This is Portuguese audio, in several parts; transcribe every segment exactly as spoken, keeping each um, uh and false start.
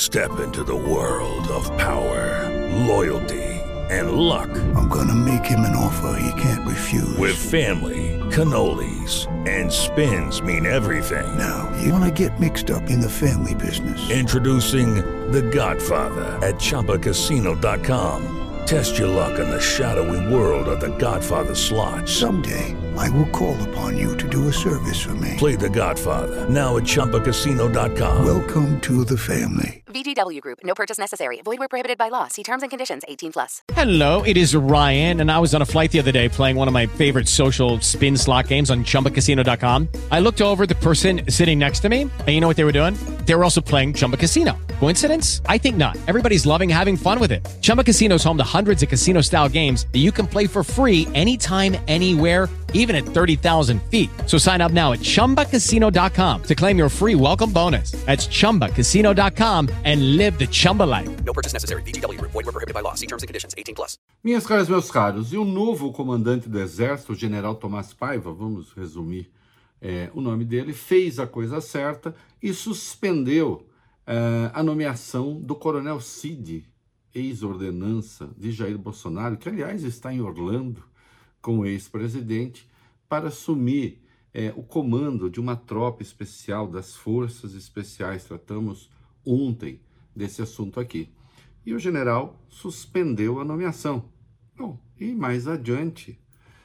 Step into the world of power, loyalty, and luck. I'm gonna make him an offer he can't refuse. With family, cannolis, and spins mean everything. Now, you wanna get mixed up in the family business. Introducing The Godfather at Chumba Casino dot com. Test your luck in the shadowy world of The Godfather slot. Someday, I will call upon you to do a service for me. Play The Godfather now at Chumba Casino dot com. Welcome to the family. V G W Group. No purchase necessary. Void where prohibited by law. See terms and conditions. eighteen plus. Hello, it is Ryan, and I was on a flight the other day playing one of my favorite social spin slot games on Chumba Casino dot com. I looked over at the person sitting next to me, and you know what they were doing? They were also playing Chumba Casino. Coincidence? I think not. Everybody's loving having fun with it. Chumba Casino is home to hundreds of casino-style games that you can play for free anytime, anywhere, even at thirty thousand feet. So sign up now at Chumba Casino dot com to claim your free welcome bonus. That's Chumba Casino dot com and live the Chumba life. No purchase necessary. V G W Group. Void where prohibited by law. See terms and conditions. eighteen plus. Minhas caras, meus caros, e o novo comandante do Exército, o general Tomás Paiva, vamos resumir é, o nome dele, fez a coisa certa e suspendeu é, a nomeação do coronel Cid, ex-ordenança de Jair Bolsonaro, que aliás está em Orlando com o ex-presidente, para assumir é, o comando de uma tropa especial das Forças Especiais. Tratamos ontem desse assunto aqui. E o general suspendeu a nomeação. Bom, e mais adiante,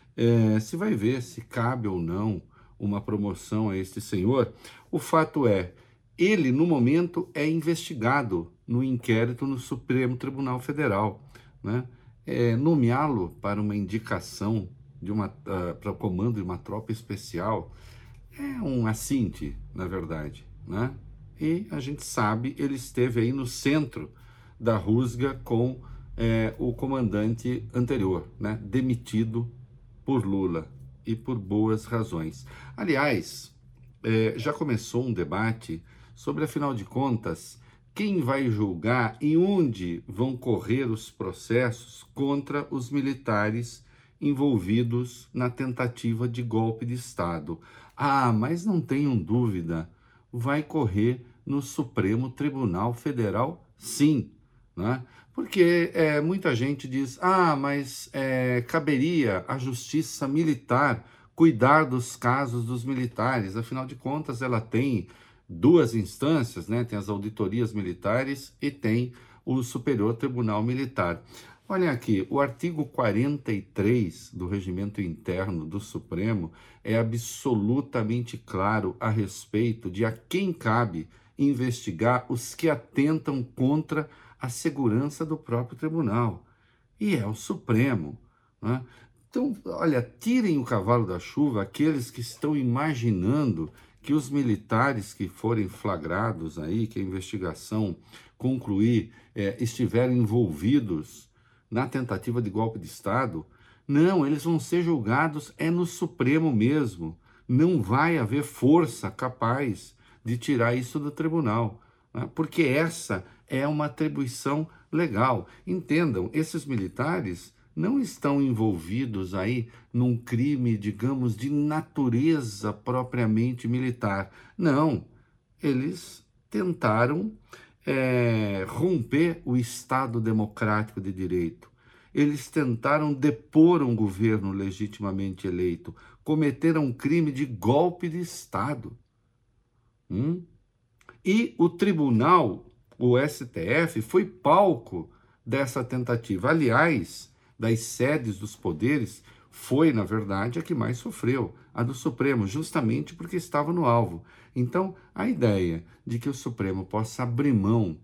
é, se vai ver se cabe ou não uma promoção a este senhor. O fato é, ele no momento é investigado no inquérito no Supremo Tribunal Federal, né? É, nomeá-lo para uma indicação de uma, uh, para o comando de uma tropa especial é um assinte, na verdade, né? E a gente sabe, ele esteve aí no centro da rusga com é, o comandante anterior, né? Demitido por Lula e por boas razões. Aliás, é, já começou um debate sobre, afinal de contas, quem vai julgar e onde vão correr os processos contra os militares envolvidos na tentativa de golpe de Estado. Ah, mas não tenham dúvida, vai correr no Supremo Tribunal Federal, sim, né? Porque é, muita gente diz, ah, mas é, caberia à Justiça Militar cuidar dos casos dos militares, afinal de contas ela tem duas instâncias, né? Tem as auditorias militares e tem o Superior Tribunal Militar. Olhem aqui, o artigo quarenta e três do Regimento Interno do Supremo é absolutamente claro a respeito de a quem cabe investigar os que atentam contra a segurança do próprio tribunal. E é o Supremo, né? Então, olha, tirem o cavalo da chuva aqueles que estão imaginando que os militares que forem flagrados aí, que a investigação concluir, é, estiverem envolvidos na tentativa de golpe de Estado. Não, eles vão ser julgados é no Supremo mesmo. Não vai haver força capaz de tirar isso do tribunal, né? Porque essa é uma atribuição legal. Entendam, esses militares não estão envolvidos aí num crime, digamos, de natureza propriamente militar. Não, eles tentaram é, romper o Estado democrático de direito. Eles tentaram depor um governo legitimamente eleito, cometeram um crime de golpe de Estado. Hum? E o tribunal, o S T F, foi palco dessa tentativa. Aliás, das sedes dos poderes, foi, na verdade, a que mais sofreu, a do Supremo, justamente porque estava no alvo. Então, a ideia de que o Supremo possa abrir mão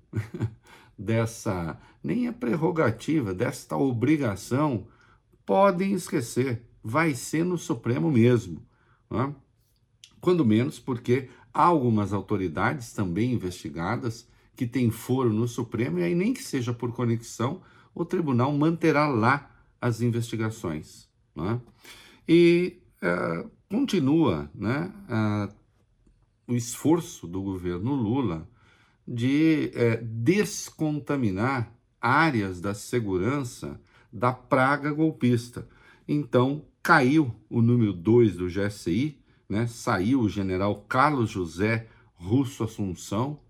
dessa, nem é prerrogativa, desta obrigação, podem esquecer, vai ser no Supremo mesmo, né? Quando menos porque há algumas autoridades também investigadas que têm foro no Supremo, e aí nem que seja por conexão, o tribunal manterá lá as investigações, né? E uh, continua, né, uh, o esforço do governo Lula de uh, descontaminar áreas da segurança da praga golpista. Então, caiu o número dois do G S I, né, saiu o general Carlos José Russo Assunção,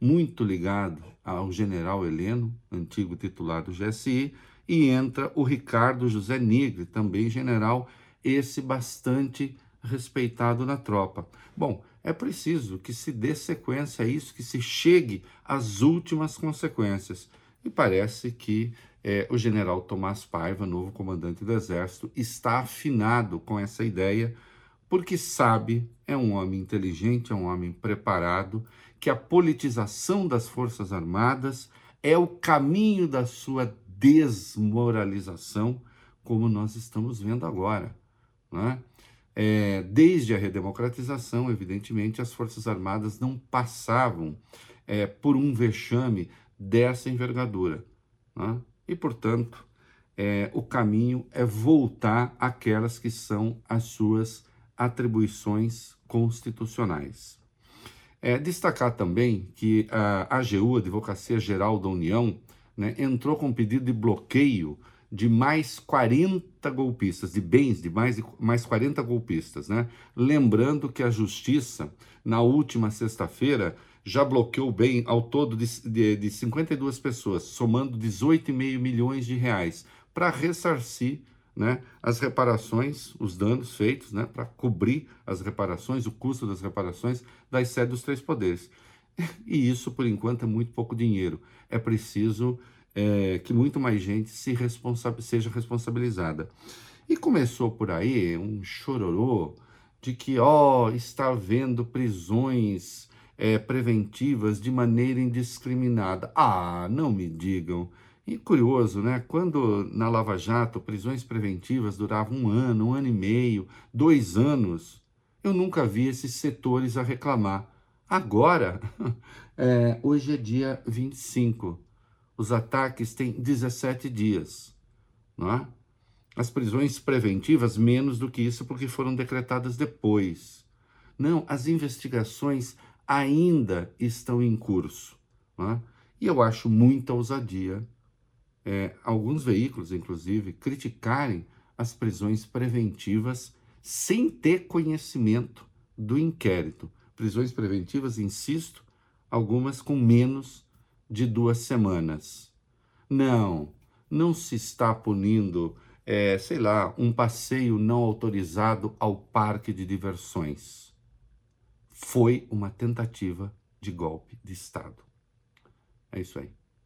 muito ligado ao general Heleno, antigo titular do G S I, e entra o Ricardo José Nigre, também general, esse bastante respeitado na tropa. Bom, é preciso que se dê sequência a isso, que se chegue às últimas consequências. E parece que é, o general Tomás Paiva, novo comandante do Exército, está afinado com essa ideia, porque sabe, é um homem inteligente, é um homem preparado, que a politização das Forças Armadas é o caminho da sua desmoralização, como nós estamos vendo agora, né? É, desde a redemocratização, evidentemente, as Forças Armadas não passavam é, por um vexame dessa envergadura, né? E, portanto, é, o caminho é voltar àquelas que são as suas atribuições constitucionais. É, destacar também que a AGU, Advocacia Geral da União, né, entrou com pedido de bloqueio de mais quarenta golpistas, de bens de mais, de mais quarenta golpistas, né? Lembrando que a Justiça, na última sexta-feira, já bloqueou bem ao todo de, de, de cinquenta e duas pessoas, somando dezoito vírgula cinco milhões de reais, para ressarcir, né, as reparações, os danos feitos, né, para cobrir as reparações, o custo das reparações das sedes dos três poderes. E isso, por enquanto, é muito pouco dinheiro. É preciso é, que muito mais gente se responsa- seja responsabilizada. E começou por aí um chororô de que, ó, está havendo prisões é, preventivas de maneira indiscriminada. Ah, não me digam. E curioso, né? Quando na Lava Jato prisões preventivas duravam um ano, um ano e meio, dois anos, eu nunca vi esses setores a reclamar. Agora, é, hoje é dia vinte e cinco, os ataques têm dezessete dias, não é? As prisões preventivas, menos do que isso, porque foram decretadas depois. Não, as investigações ainda estão em curso, não é? E eu acho muita ousadia É, alguns veículos, inclusive, criticarem as prisões preventivas sem ter conhecimento do inquérito. Prisões preventivas, insisto, algumas com menos de duas semanas. Não, não se está punindo, é, sei lá, um passeio não autorizado ao parque de diversões. Foi uma tentativa de golpe de Estado. É isso aí.